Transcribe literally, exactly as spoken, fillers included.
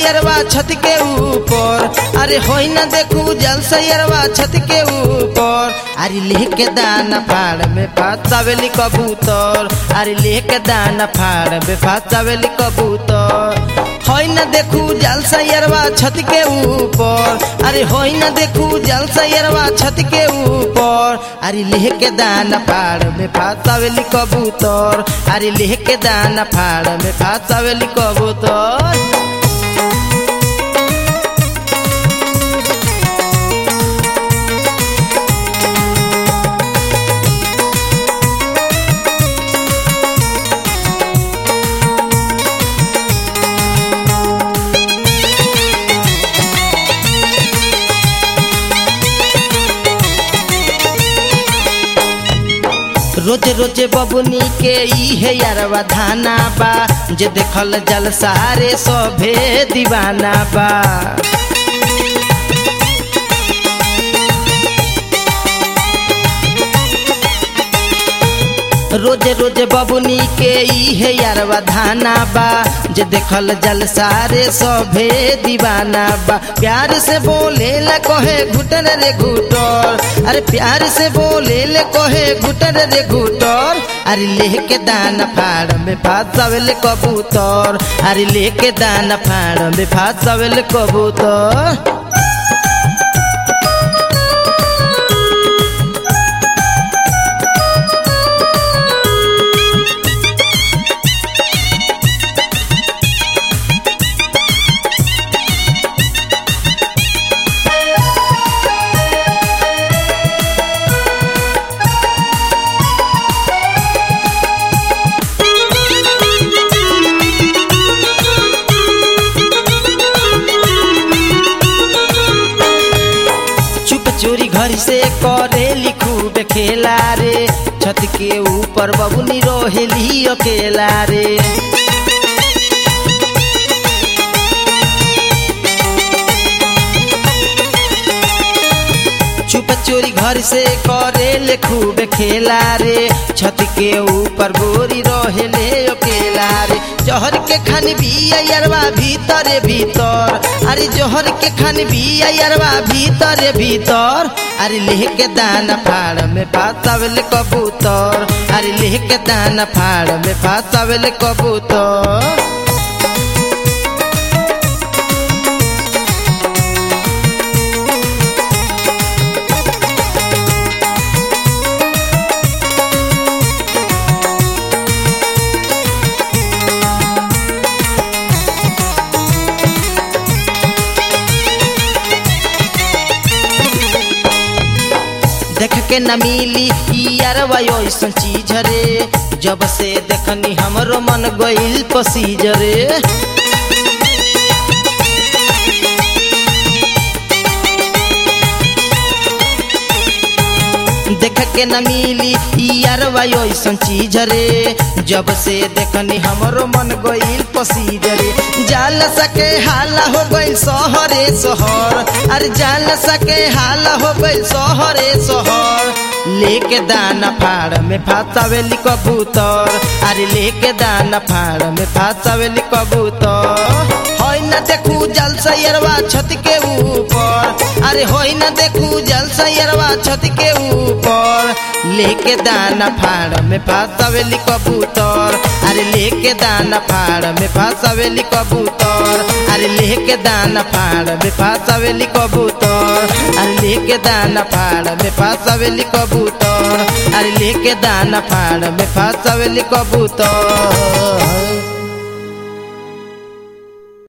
सैरवा छत के ऊपर, अरे होई ना देखू जल सैरवा छत के ऊपर। अरे लेके दाना फाड़ में फंसावेली कबूतर, अरे लेके दाना फाड़ में फंसावेली कबूतर। होई ना देखू जल सैरवा छत के ऊपर, अरे होई ना देखू जल सैरवा छत के ऊपर। अरे लेके दाना फाड़ में फंसावेली कबूतर, अरे लेके दाना फाड़ में फंसावेली कबूतर। रोज रोज बबुनी के इहे यारवा धाना बा, जे देखल जल सारे सभे दीवाना बा। रोज रोज बबुनी के इहे यारवा धाना बा, जे देखल जल सारे सभे दीवाना बा। प्यार से बोले ले कहे घुटन रे घुटर, अरे प्यार से बोले ले कहे घुटन रे घुटर। अरे लेके दाना फाड़ में फंसावेले कबूतर, अरे लेके दाना फाड़ में फंसावेले कबूतर। चोरी घर से करेली खूब खेला रे, छत के ऊपर बबुनी रोहेली अकेला रे। चुप चोरी घर से करेले खूब खेला रे, छत के ऊपर गोरी रोहेले अकेला रे। जहर के खान भी अयरवा भीतर भीतर, अरे जहर के खान भी अयरवा भीतर भीतर। अरे लेके दाना फाड़ में फंसावेले कबूतर, अरे लेके दाना फाड़ में फंसावेले कबूतर। देख के न मिली यारवा ऐसन चीज रे, जब से देखनी हमरो मन गइल पसीज रे। देख के न मिली यारवा ऐसन चीज रे, जब से देखनी हमरो मन गइल पसीज रे। जाल सके हाला हो गइल सहरे सहर, अरे जाल सके हाला हो गइल सहरे सहर। लेके दाना फाड़ में फंसावेली कबूतर, अरे लेके दाना फाड़ में फंसावेली कबूतर। होई ना देखू जल सैरवा छत के ऊपर, अरे होई ना देखू जल सैरवा छत के ऊपर। लेके दाना फाड़ में फंसावेली कबूतर, अरे लेके दाना फाड़ में फंसावेली कबूतर। अरे लेके दाना फाड़ में फंसावेली कबूतर, अरे लेके दाना फाड़ में फंसावेली कबूतर। अरे लेके दाना फाड़ में फंसावेली कबूतर।